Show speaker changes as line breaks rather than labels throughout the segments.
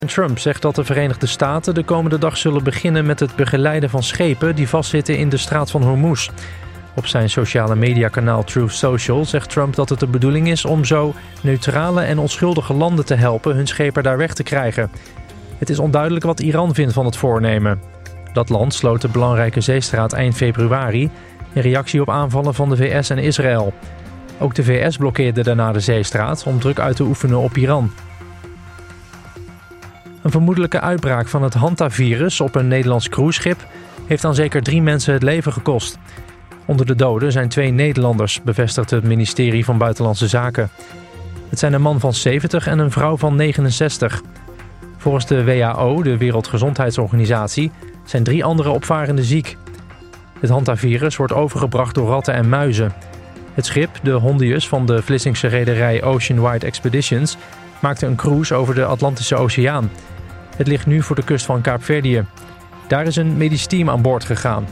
Trump zegt dat de Verenigde Staten de komende dag zullen beginnen met het begeleiden van schepen die vastzitten in de straat van Hormuz. Op zijn sociale mediakanaal Truth Social zegt Trump dat het de bedoeling is om zo neutrale en onschuldige landen te helpen hun schepen daar weg te krijgen. Het is onduidelijk wat Iran vindt van het voornemen. Dat land sloot de belangrijke zeestraat eind februari in reactie op aanvallen van de VS en Israël. Ook de VS blokkeerde daarna de zeestraat om druk uit te oefenen op Iran. Een vermoedelijke uitbraak van het hantavirus op een Nederlands cruiseschip heeft aan zeker 3 mensen het leven gekost. Onder de doden zijn 2 Nederlanders, bevestigt het ministerie van Buitenlandse Zaken. Het zijn een man van 70 en een vrouw van 69. Volgens de WHO, de Wereldgezondheidsorganisatie, zijn 3 andere opvarenden ziek. Het hantavirus wordt overgebracht door ratten en muizen. Het schip, de Hondius van de Vlissingse rederij Oceanwide Expeditions, maakte een cruise over de Atlantische Oceaan. Het ligt nu voor de kust van Kaapverdië. Daar is een medisch team aan boord gegaan.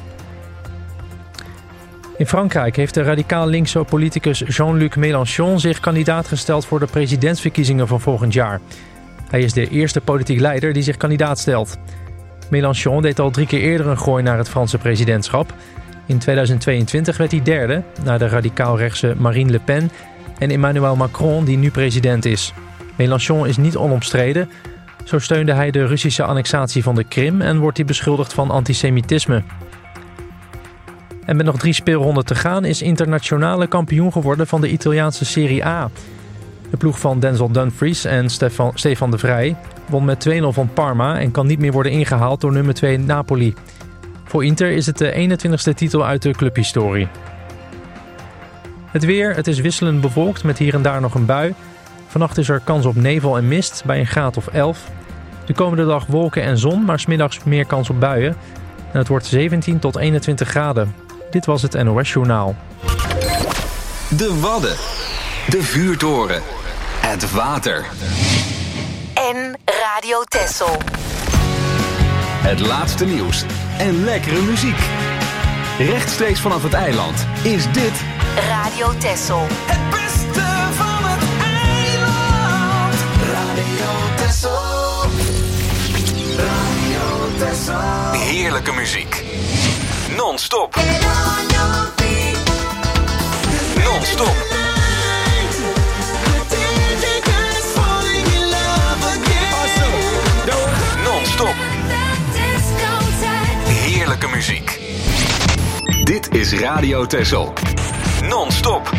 In Frankrijk heeft de radicaal linkse politicus Jean-Luc Mélenchon zich kandidaat gesteld voor de presidentsverkiezingen van volgend jaar. Hij is de eerste politiek leider die zich kandidaat stelt. Mélenchon deed al 3 keer eerder een gooi naar het Franse presidentschap. In 2022 werd hij derde, na de radicaal-rechtse Marine Le Pen en Emmanuel Macron, die nu president is. Mélenchon is niet onomstreden. Zo steunde hij de Russische annexatie van de Krim en wordt hij beschuldigd van antisemitisme. En met nog 3 speelronden te gaan is internationale kampioen geworden van de Italiaanse Serie A. De ploeg van Denzel Dumfries en Stefan de Vrij won met 2-0 van Parma en kan niet meer worden ingehaald door nummer 2 Napoli. Voor Inter is het de 21ste titel uit de clubhistorie. Het weer, het is wisselend bewolkt met hier en daar nog een bui. Vannacht is er kans op nevel en mist bij een graad of 11. De komende dag wolken en zon, maar 's middags meer kans op buien. En het wordt 17 tot 21 graden. Dit was het NOS Journaal.
De Wadden. De Vuurtoren. Het water.
En Radio Texel.
Het laatste nieuws en lekkere muziek. Rechtstreeks vanaf het eiland is dit
Radio Texel.
Het beste van het eiland. Radio Texel. Radio Texel.
heerlijke muziek. Non-stop. Non-stop. Non-stop. Heerlijke muziek. Dit is Radio Texel. Non-stop.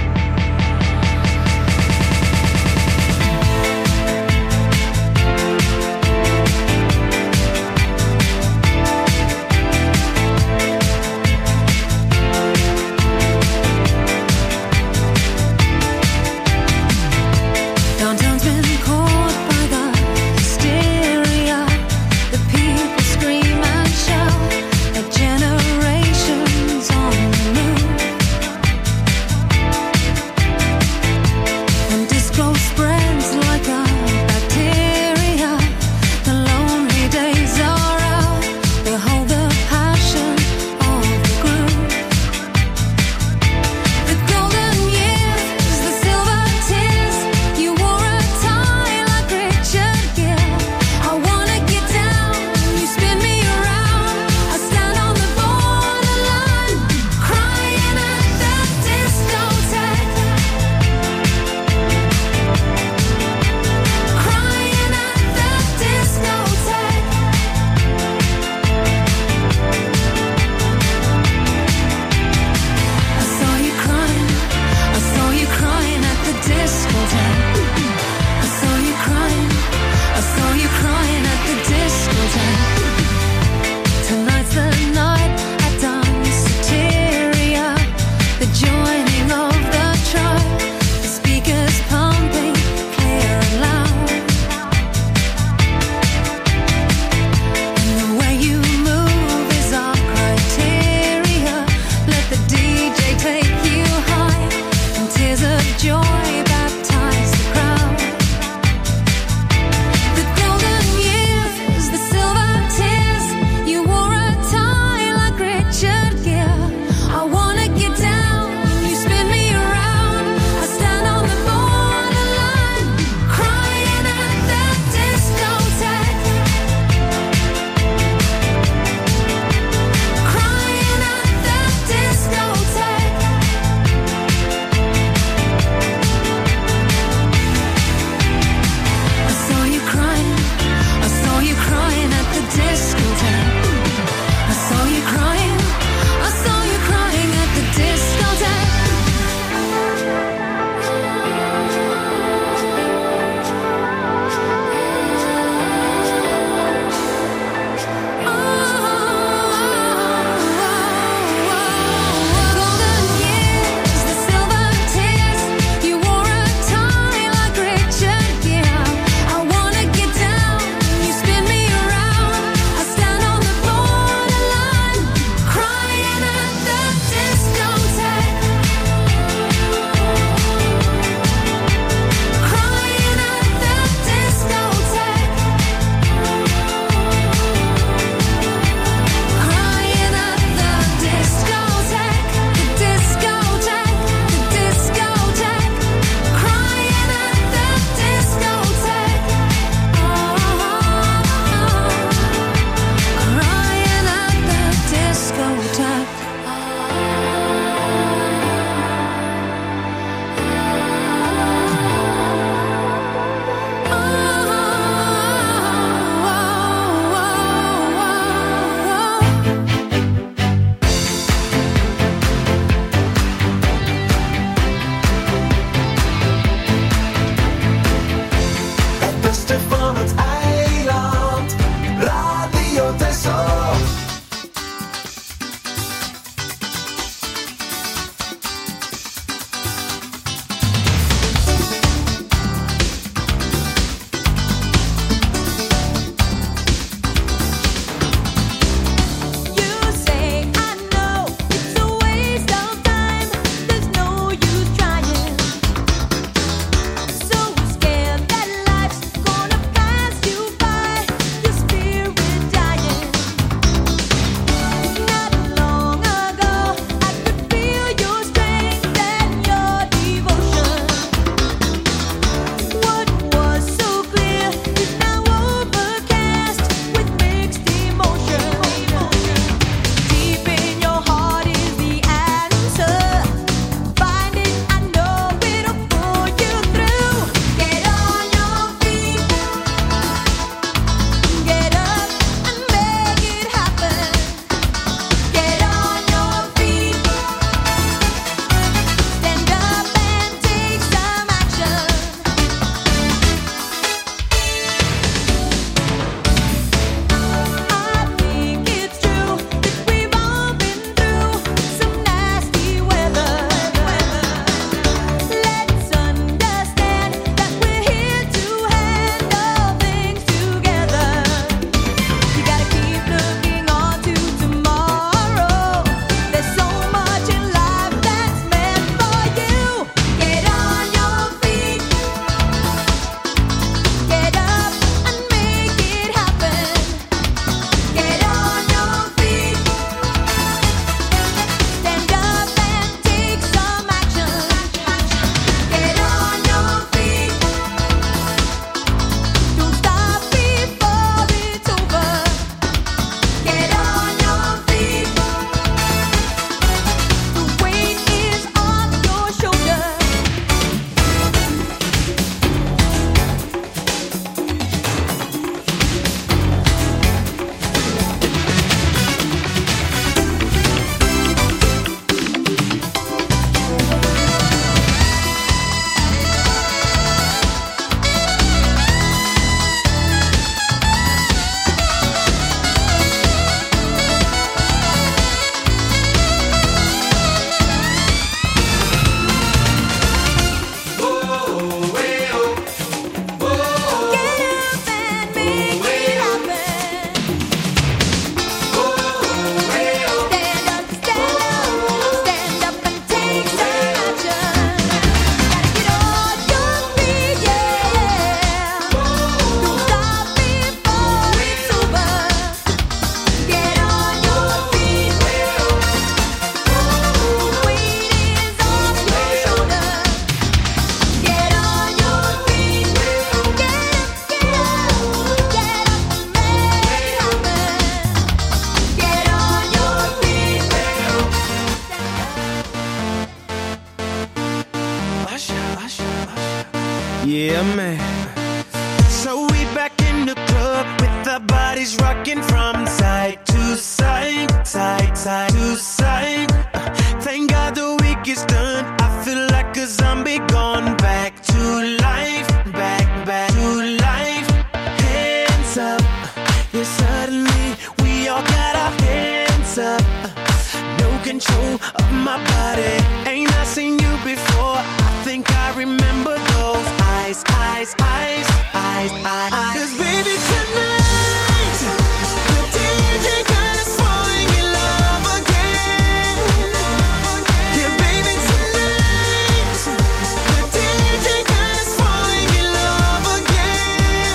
Yeah, man. So we back in the club with our bodies rocking from side to side, side, side to side. Thank God the week is done. I feel like a zombie gone back to life, back to life. Hands up, yeah, suddenly we all got our hands up. No control of my body. Ain't I seen you before? I think I remember those eyes, eyes, eyes, eyes, eyes. 'Cause baby tonight, the DJ got us falling in love again. Yeah, baby tonight, the DJ got us falling in love again.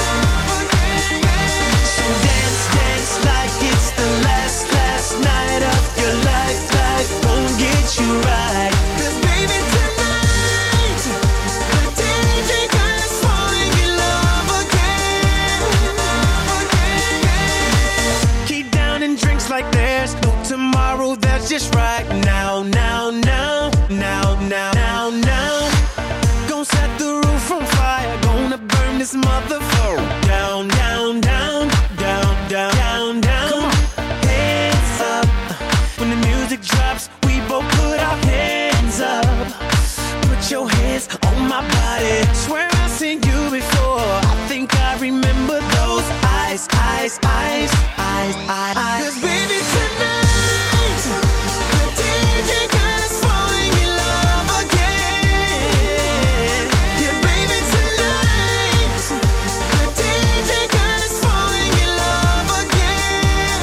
So dance, dance like it's the last night of your life. Life won't get you right. 'Cause baby tonight, the DJ got us falling in love again. Keep down and drinks like there's no tomorrow. That's just right now, now, now, now, now, now, now. Gonna set the roof on fire. Gonna burn this motherfucker down, down, down, down, down, down, down. Come on, hands up. When the music drops, we both put our hands up. Put your hands on my body. Swear I've seen you before. I think I remember those eyes, eyes, eyes, eyes, eyes. 'Cause baby tonight, the DJ got us falling in love again. Yeah, baby tonight, the DJ got us falling in love again.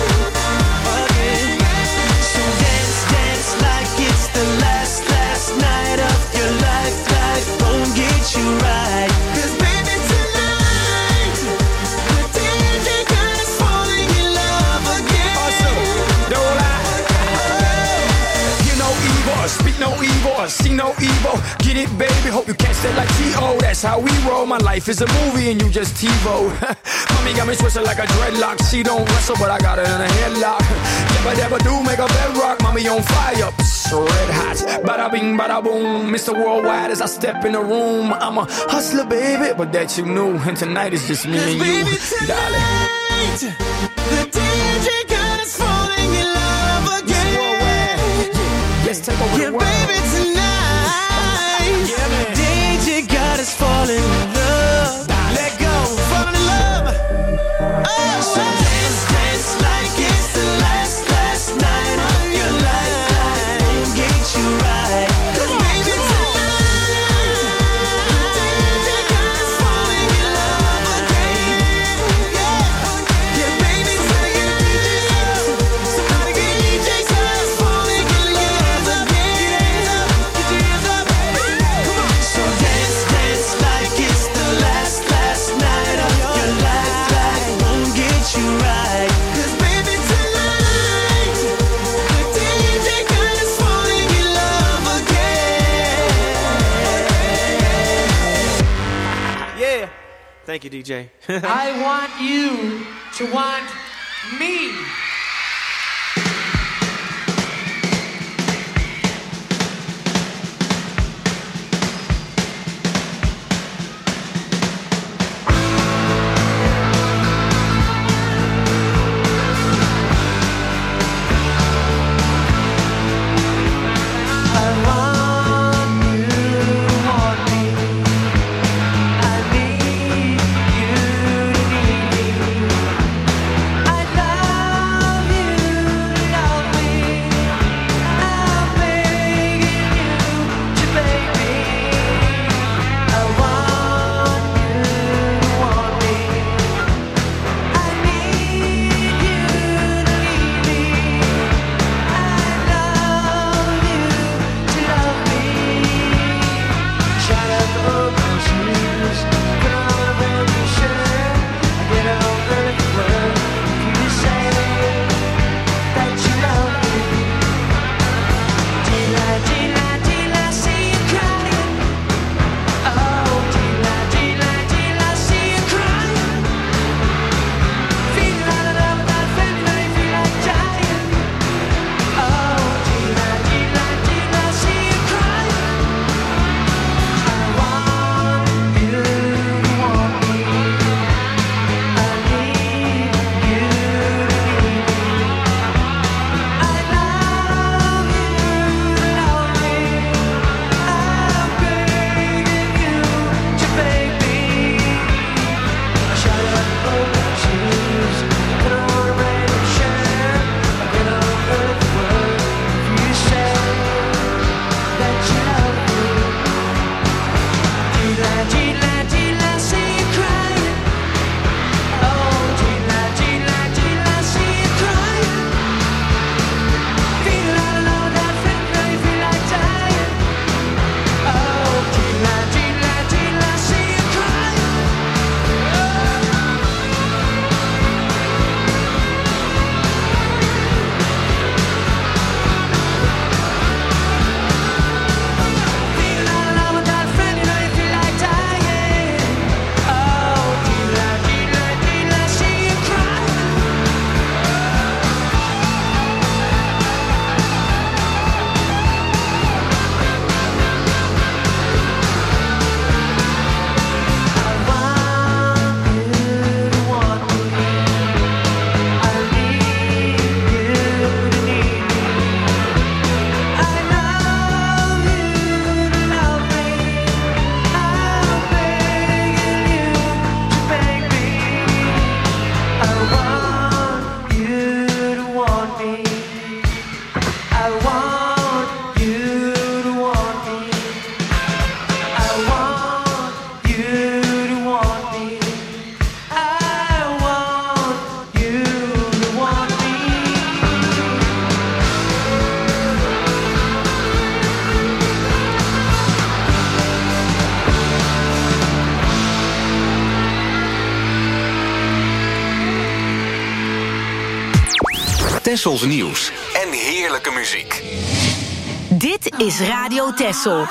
So dance, dance like it's the last night of your life. Life won't get you right. 'Cause baby tonight, the DJ got us falling in love again.
Also, don't lie. You know evil, speak no evil, see no evil. Get it, baby, hope you catch that like T.O. That's how we roll. My life is a movie and you just TiVo. Mommy got me twisted like a dreadlock. She don't wrestle, but I got her in a headlock. Never, never do make a bedrock. Mommy on fire, red hot. Bada bing, bada boom. Mr. Worldwide as I step in the room. I'm a hustler, baby, but that you knew. And tonight is just me and you,
Baby
darling.
tonight, the DJ got us falling in love again.
Let's take over the
Yeah,
world.
baby tonight, DJ got us falling in love. Let go, falling in love. Oh, so dance, dance like it's the last night of your life. Life won't get you right. 'Cause baby tonight, the DJ got us falling in love again. Yeah, baby tonight, somebody get DJ got us falling in love again. Get your hands up, come on. So dance, dance like it's the last night of your life. Life won't get you right. 'Cause baby tonight, the DJ got us falling in love again. Yeah, thank you, DJ.
I want you to want me. I want you to want me. I need you to need me. I love
Tessels nieuws en heerlijke muziek.
Dit is Radio Tessel.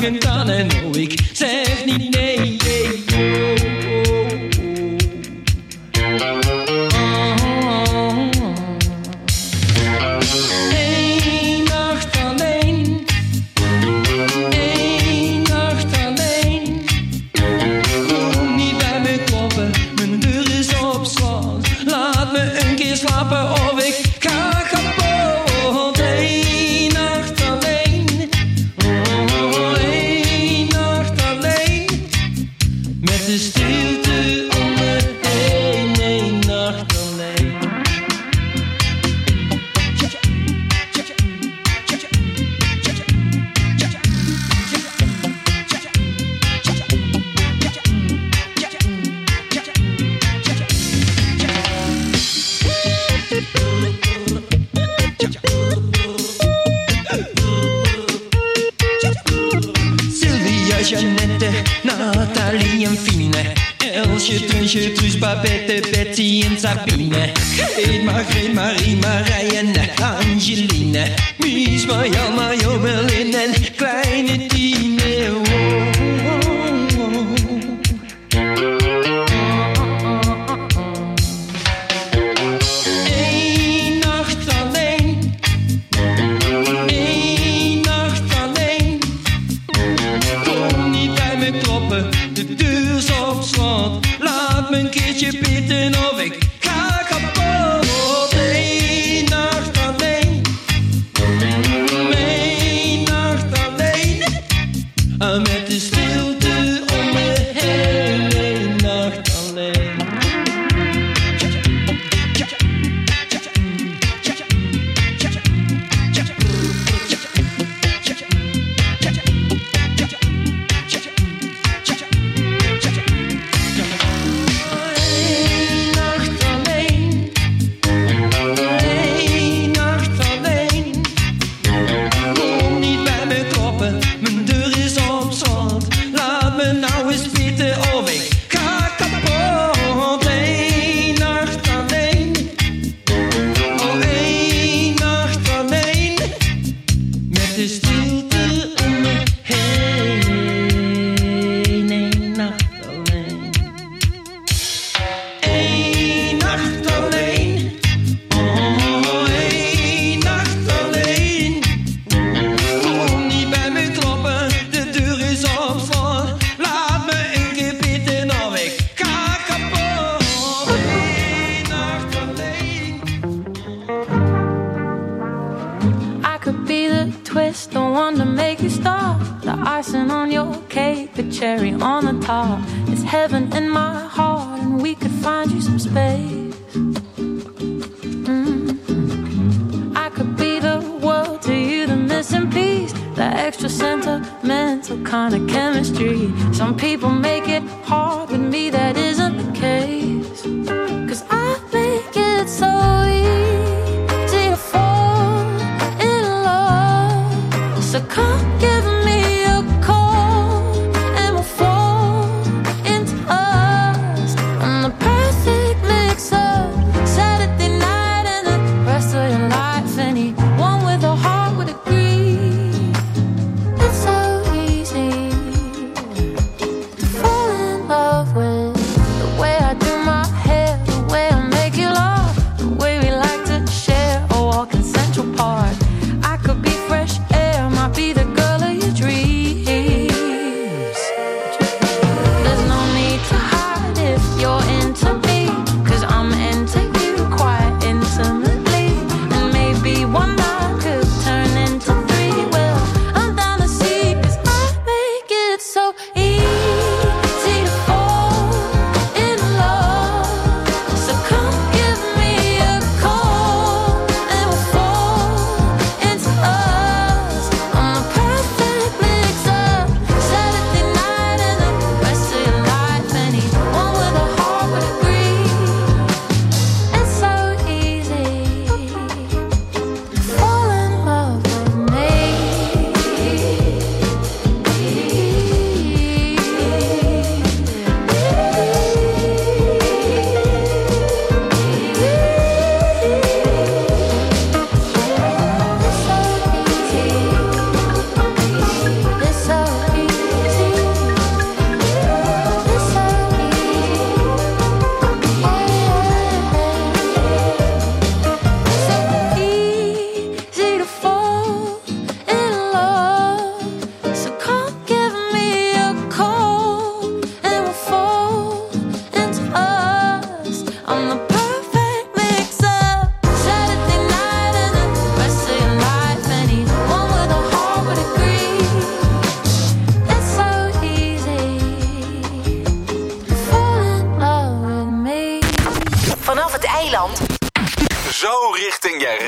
vragen dan en oh, ik zeg niet nee. Eén nacht alleen. Eén nacht alleen. Kom niet bij me kloppen, mijn deur is op slot. Laat me een keer slapen of ik ga kapot. Eén nacht alleen. Oh, één nacht alleen. Met de stilte om me heen. Één nacht alleen. Sylvia, Jeannette, Nathalie en Fine, Elsje, Trunsje, Truus, Babette, Betsy en Sabine, Greet, Margreet, Marie, Marije en Angeline, Mies, Marjan, Mario, Berlin en kleine Tine. Oh, oh, oh. Eén nacht alleen. Eén nacht alleen. Kom niet bij me kloppen, de deur is op slot. Laat me een keertje pitten of ik ga kapot. Eén nacht alleen. Eén nacht alleen. Met de stilte om me heen. Eén nacht alleen. Eén nacht alleen. Eén nacht alleen. Kom niet bij me kloppen, mijn deur is op slot. Laat me nou eens weten of ik ga kapot. Eén nacht alleen. Oh, één nacht alleen. Met de stilte om me heen. Eén nacht alleen. Eén nacht alleen. Oh, één nacht alleen. Kom niet bij me kloppen, de deur is op slot. Laat me een keer pitten of ik ga kapot. Eén nacht alleen.
I could be the twist, the one to make you stop. The icing on your cake, the cherry on the top. It's heaven in my heart, and we could find you some space. I could be the world to you, the missing piece, the extra sentimental kind of chemistry. Some people make it hard, with me that isn't the case. 'Cause I make it so easy to fall in love. So come give me a call and we'll fall into us. I'm the perfect mix of Saturday night and the rest of your life. Anyone with a heart would agree. It's so easy to fall in love with the way I do my hair, the way I make you laugh, the way we like to share a walk in Central Park. I could be fresh air, might be the girl of your dreams.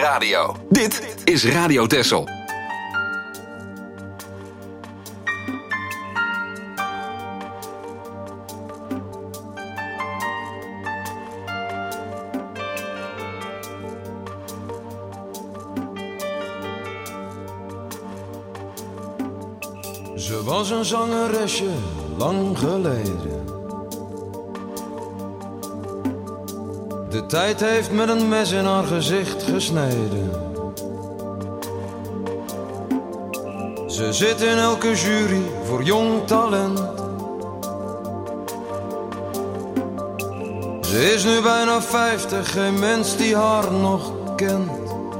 radio. Dit is Radio Texel.
Ze was een zangeresje, lang geleden. De tijd heeft met een mes in haar gezicht gesneden. Ze zit in elke jury voor jong talent. Ze is nu bijna 50, geen mens die haar nog kent.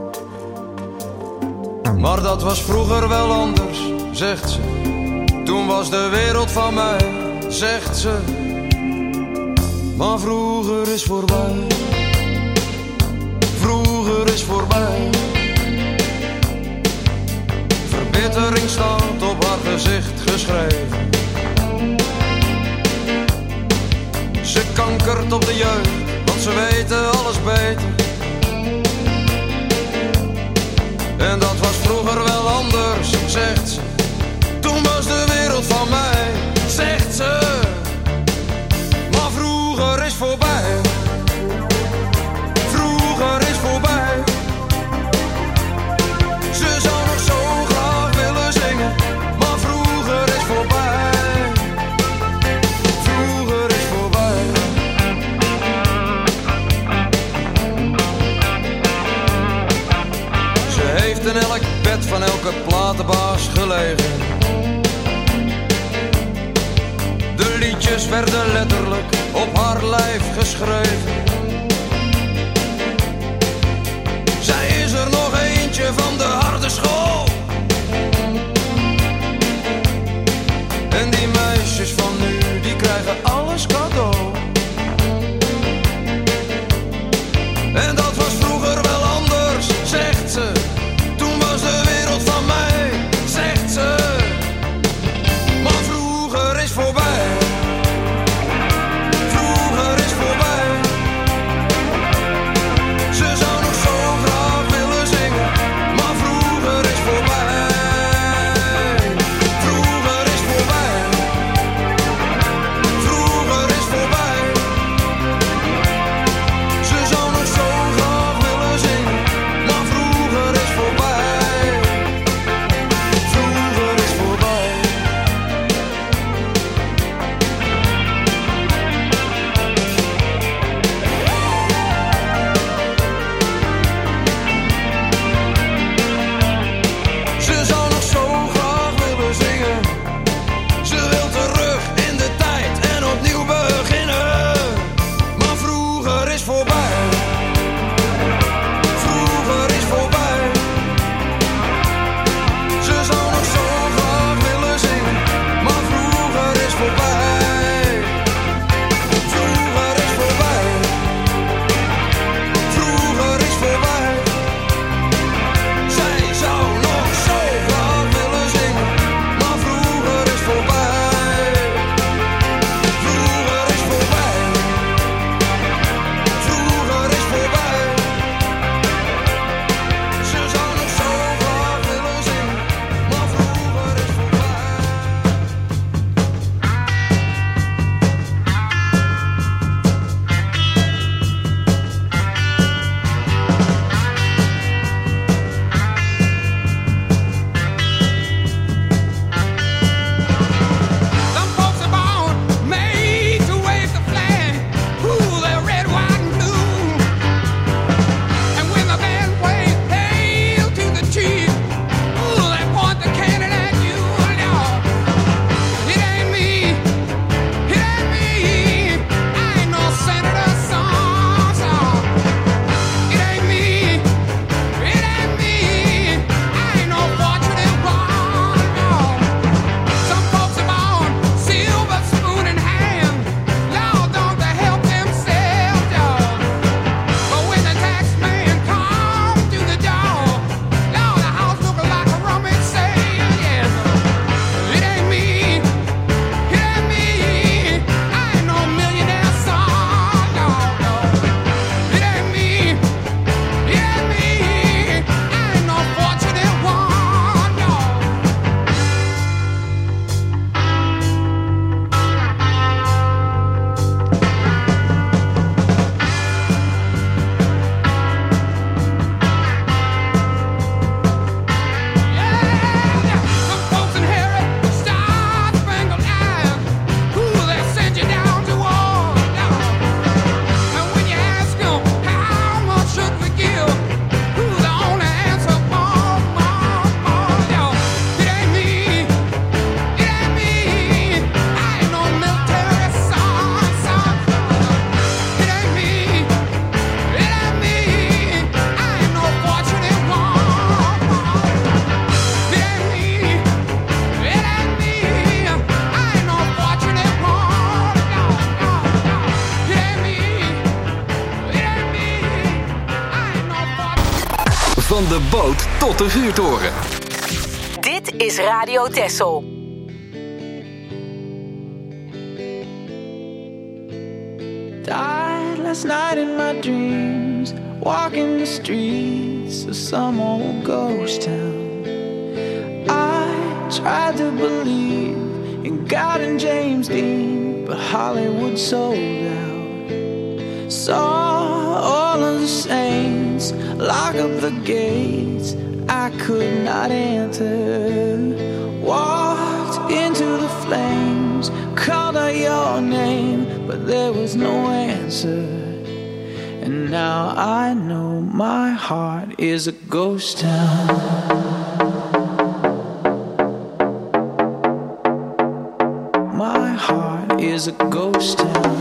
Maar dat was vroeger wel anders, zegt ze. Toen was de wereld van mij, zegt ze. Maar vroeger is voorbij. Vroeger is voorbij. Verbittering staat op haar gezicht geschreven. Ze kankert op de jeugd, want ze weten alles beter. En dat was vroeger wel anders, zegt ze. Toen was de wereld van mij, zegt ze. Maar vroeger is voorbij. Vroeger is voorbij. Ze zou nog zo graag willen zingen, maar vroeger is voorbij. Vroeger is voorbij. Ze heeft in elk bed van elke platenbaas gelegen. De liedjes werden letterlijk op haar lijf geschreven. Zij is er nog eentje van de harde school. En die meisjes van nu, die krijgen alles cadeau. En dat was vroeger wel anders, zegt ze. Toen was de wereld van mij, zegt ze. Maar vroeger is voorbij. Vroeger is voorbij. Ze zou nog zo graag willen zingen, maar
Van de boot tot de vuurtoren.
Dit is Radio Texel.
Died last night in my dreams, walking the streets of some old ghost town. I tried to believe in God and James Dean, but Hollywood sold out. Saw all of the saints lock up the gates I could not enter. Walked into the flames, called out your name, but there was no answer. And now I know my heart is a ghost town. My heart is a ghost town.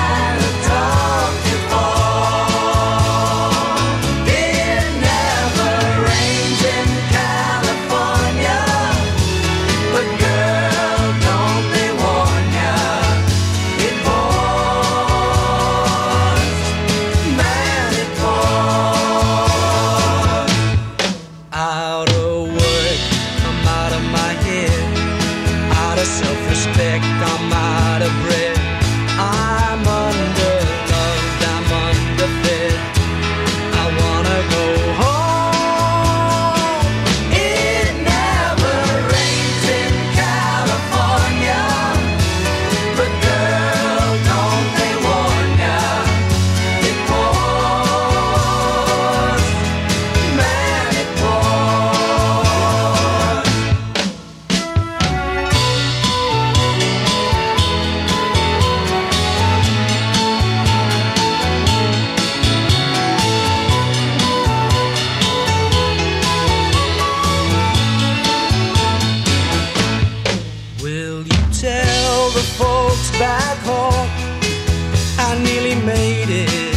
Never
back home. I nearly made it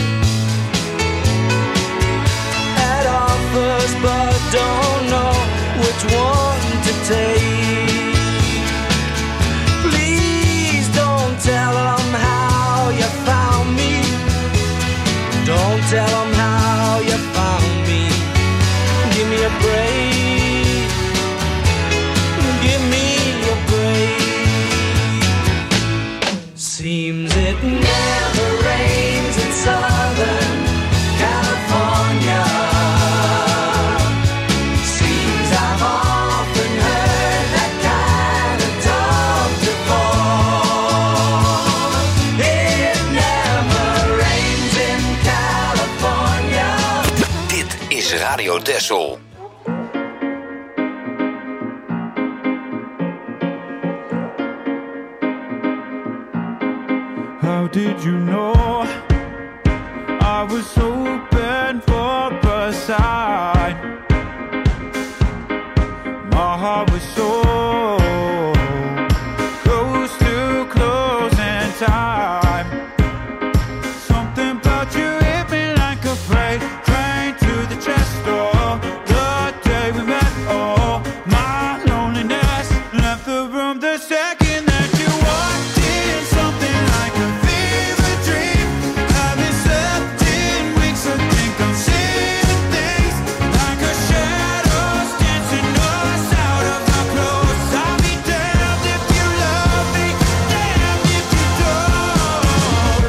at offers, but don't know which one to take. Please don't tell them how you found me. Don't tell them how you found me. Give me a break. Give me a break. Seems it never rains in Southern California. Seems I've often heard that kind of talk before. It never rains in California.
Dit is Radio Texel.
How did you know I was open for a sign? My heart was so close to closing time. Something about you hit me like a freight train to the chest door. The day we met, oh, my loneliness left the room the second that you walked in. Something like a fever dream. Haven't slept in weeks. I think I'm seeing things like a shadows dancing us out of our clothes. I'll be damned if you love me, damned if you don't.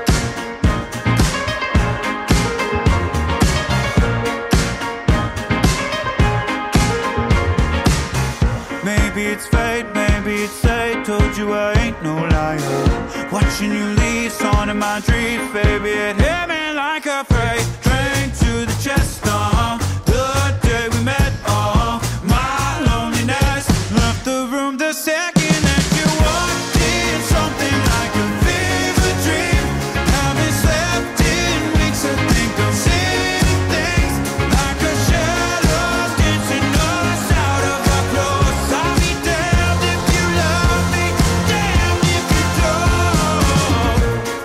Maybe it's fate, maybe it's fate. Told you I ain't no liar. Watching you leave, song in my dreams, baby. It hit me like a freight train to the chest. The day we met, my loneliness left the room the second that you walked in. Something like a fever dream. Haven't slept in weeks. I think I'm seeing things like a shadows dancing us out of our clothes. I'll be damned if you love me, damned if you don't.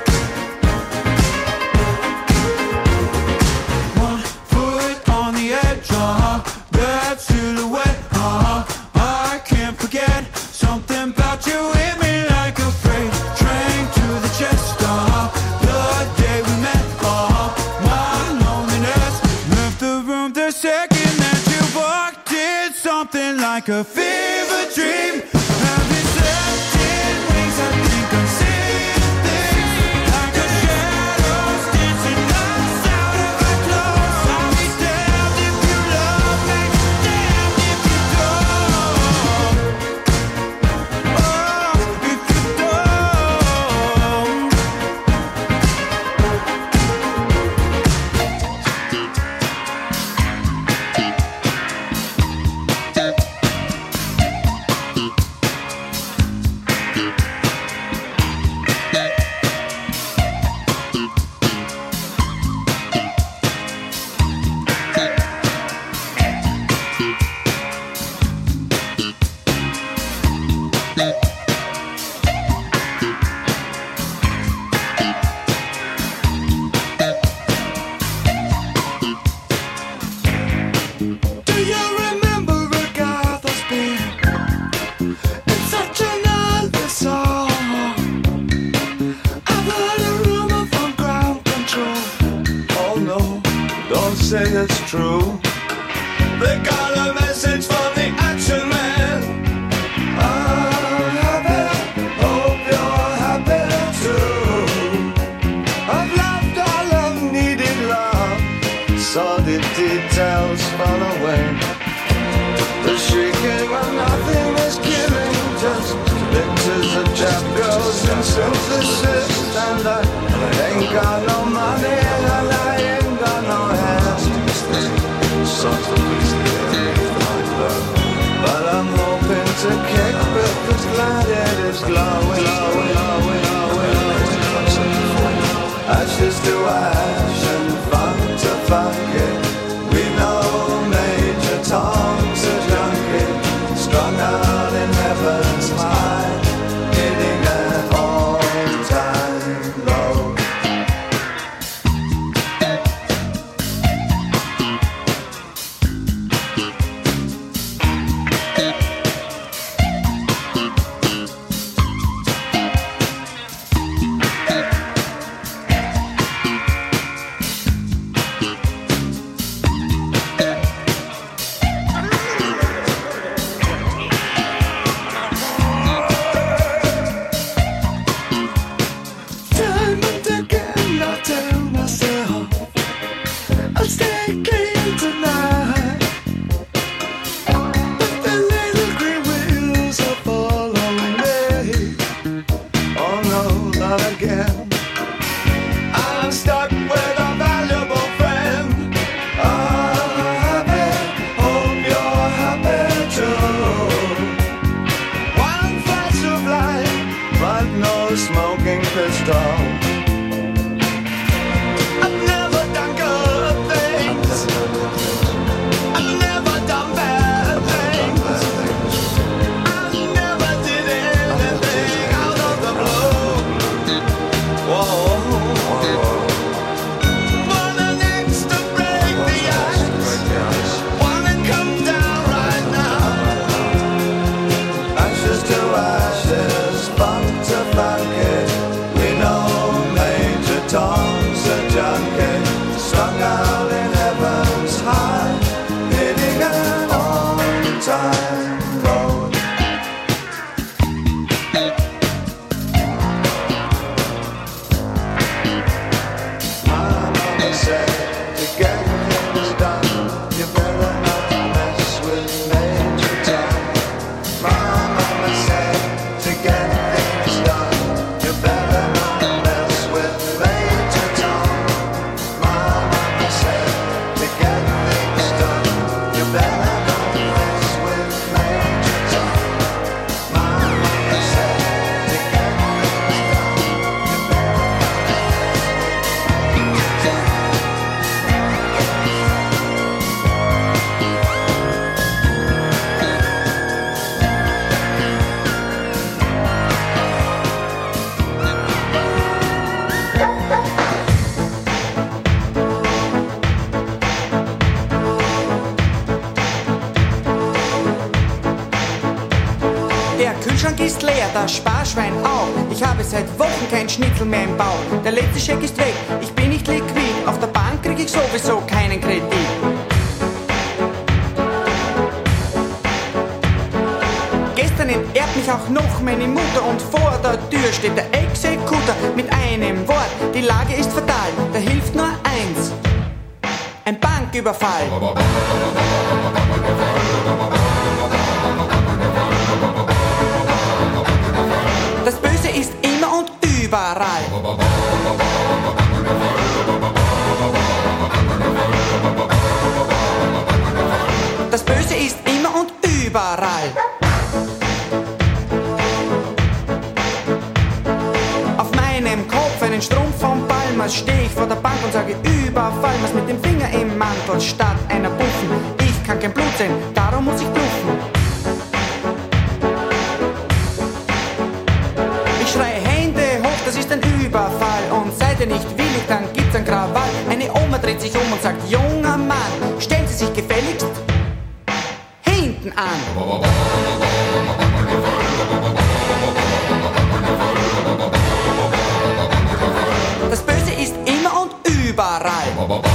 One foot on the edge, that silhouette, I can't forget. Something about you hit me like a freight train to the chest. The day we met, my loneliness left the room the second that you walked in. Something like a fever dream. Haven't slept in weeks. I think I'm seeing things like a shadows dancing us out of our clothes. I'll be damned if you love me, damned if you don't. Oh, if you don't.
Do you remember Agatha's Beer? It's such an Elvis song. I've heard a rumor from ground control. Oh no, don't say it's true. They got a message from the Action Man. I'm happy, hope you're happy too. I've loved all I've needed love. Saw the details fall away. The shrieking when nothing is killing, just pictures of chap girls and synthesis. And I ain't got no money and I ain't got no hands. But I'm hoping to kick because glad it is glowing. Ashes to ash and funk to funk it. We know Major Tom's a junkie, strung out in heaven's high, hitting at all
Der Kühlschrank ist leer, das Sparschwein auch. Ich habe seit Wochen kein Schnitzel mehr im Bauch. Der letzte Scheck ist weg, ich bin nicht liquid. Auf der Bank krieg ich sowieso keinen Kredit. Gestern entehrt mich auch noch meine Mutter und vor der Tür steht der Exekutor mit einem Wort. Die Lage ist fatal, da hilft nur eins: ein Banküberfall. Das Böse ist immer und überall. Das Böse ist immer und überall. Auf meinem Kopf einen Strumpf vom Palmas, steh ich vor der Bank und sage Überfall. Was mit dem Finger im Mantel statt einer Buffen. Ich kann kein Blut sehen, darum muss ich bluffen. Ich schreie Hände hoch, das ist ein Überfall. Und seid ihr nicht willig, dann gibt's ein Krawall. Eine Oma dreht sich um und sagt, junger Mann, stellen Sie sich gefälligst hinten an. Das Böse ist immer und überall.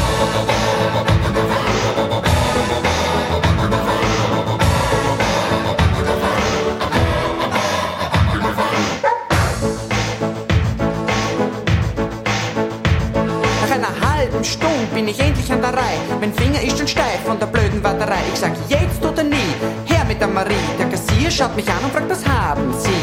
Nach einer halben Stunde bin ich endlich an der Reihe. Mein Finger ist schon steif von der blöden Warterei. Ich sag jetzt oder nie, her mit der Marie. Der Kassier schaut mich an und fragt, was haben Sie?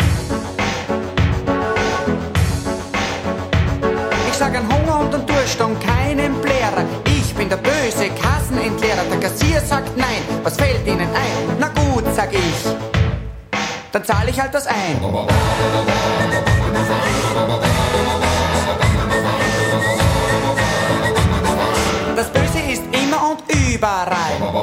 Ich sag an Hunger und an Durst und keinen Blärer. Ich bin der böse Kassenentleerer. Der Kassier sagt nein, was fällt Ihnen ein? Na gut, sag ich, dann zahle ich halt das ein. Das Böse ist immer und überall.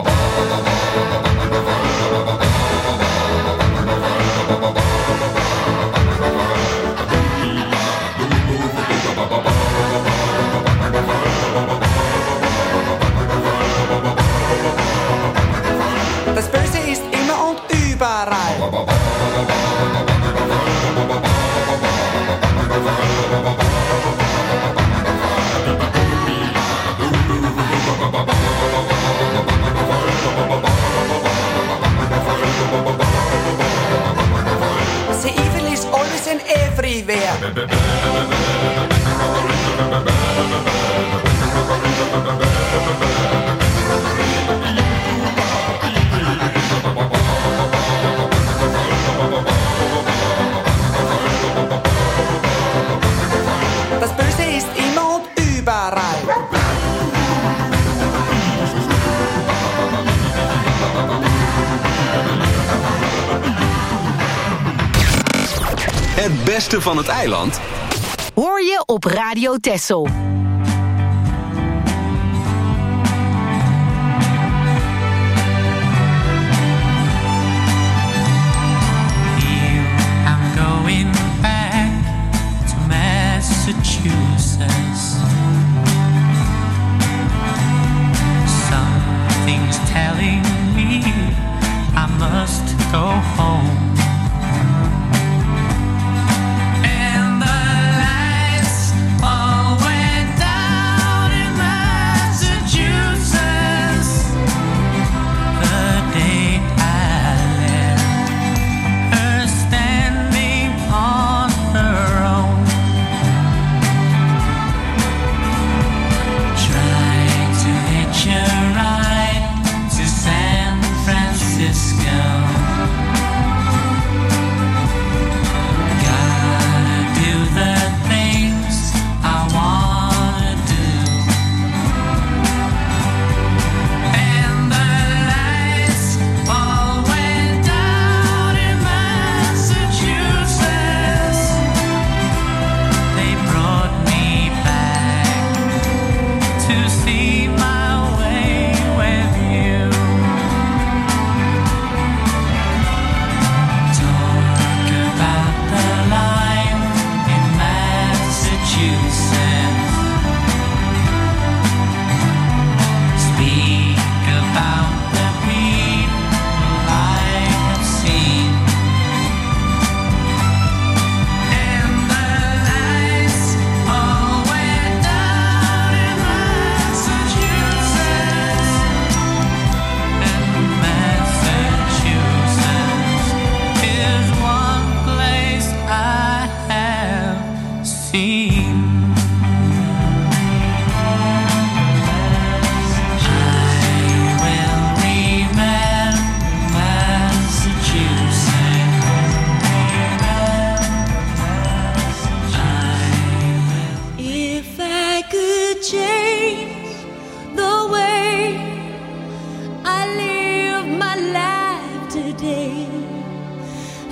Das Böse ist immer und überall. The evil is always and everywhere. Das Böse ist immer und überall.
Het beste van het eiland
hoor je op Radio Texel.
Massachusetts. Something's telling me I must go home. And the lights all went down.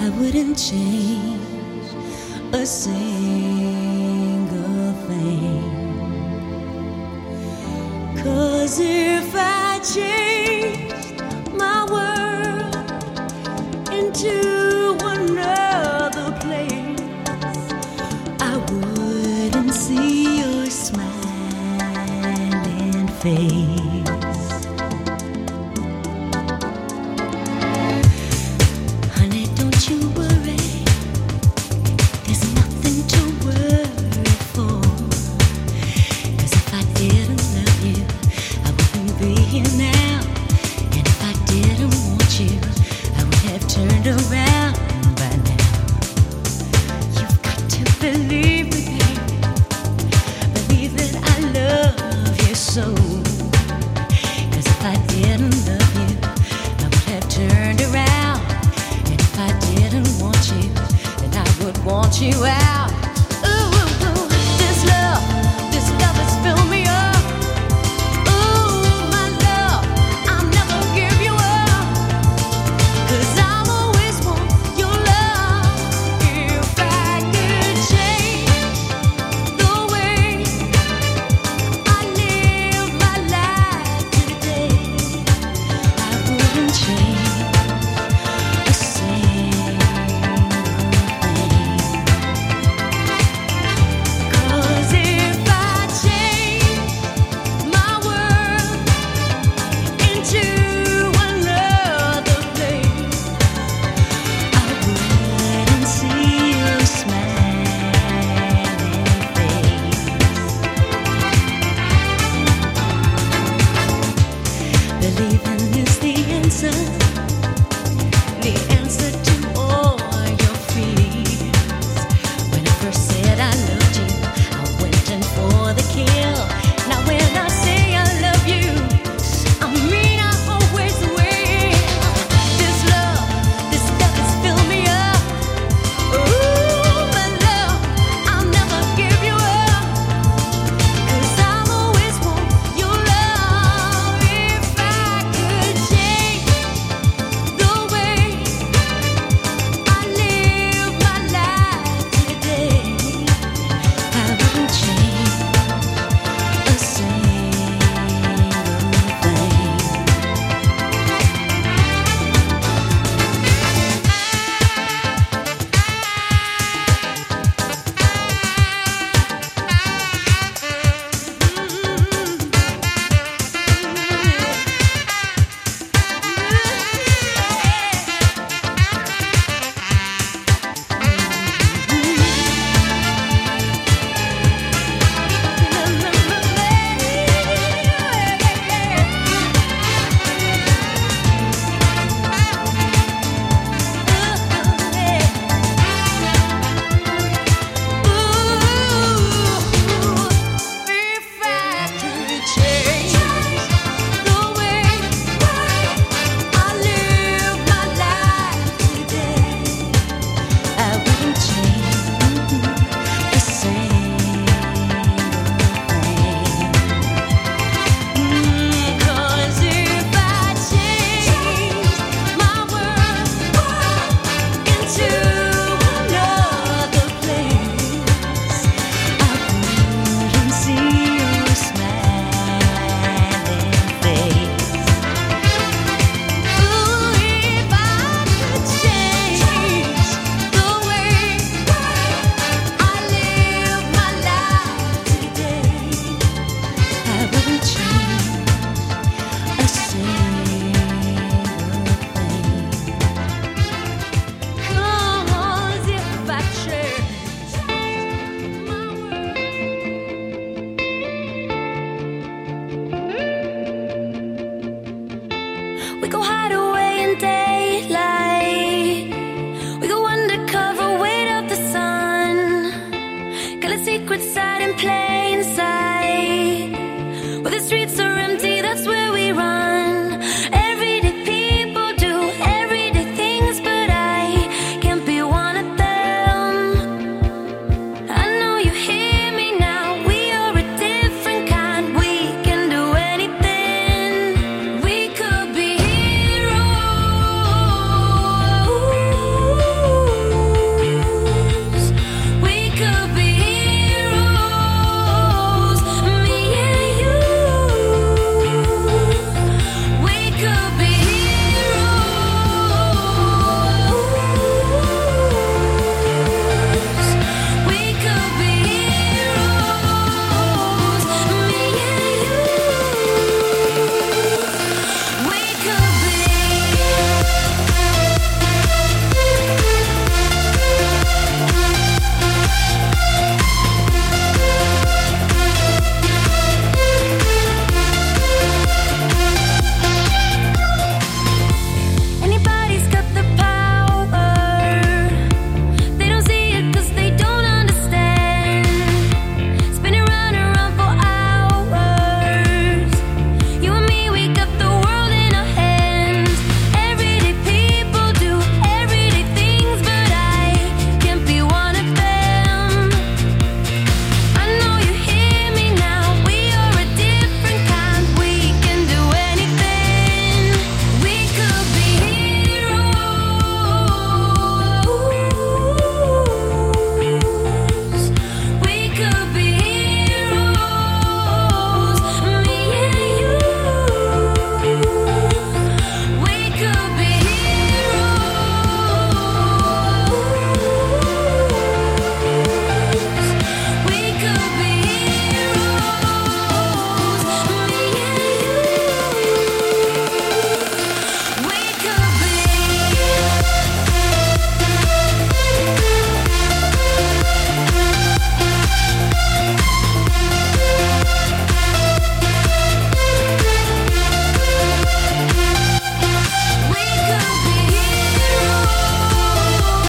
I wouldn't change a single thing. 'Cause if I changed my world into another place, I wouldn't see your smiling face. Honey, don't you worry, there's nothing to worry for. 'Cause if I didn't love you, I wouldn't be here now. And if I didn't want you, I would have turned around by now. You've got to believe me, believe that I love you so. 'Cause if I didn't love you, I would have turned around. And if I didn't want you, then I would want you out.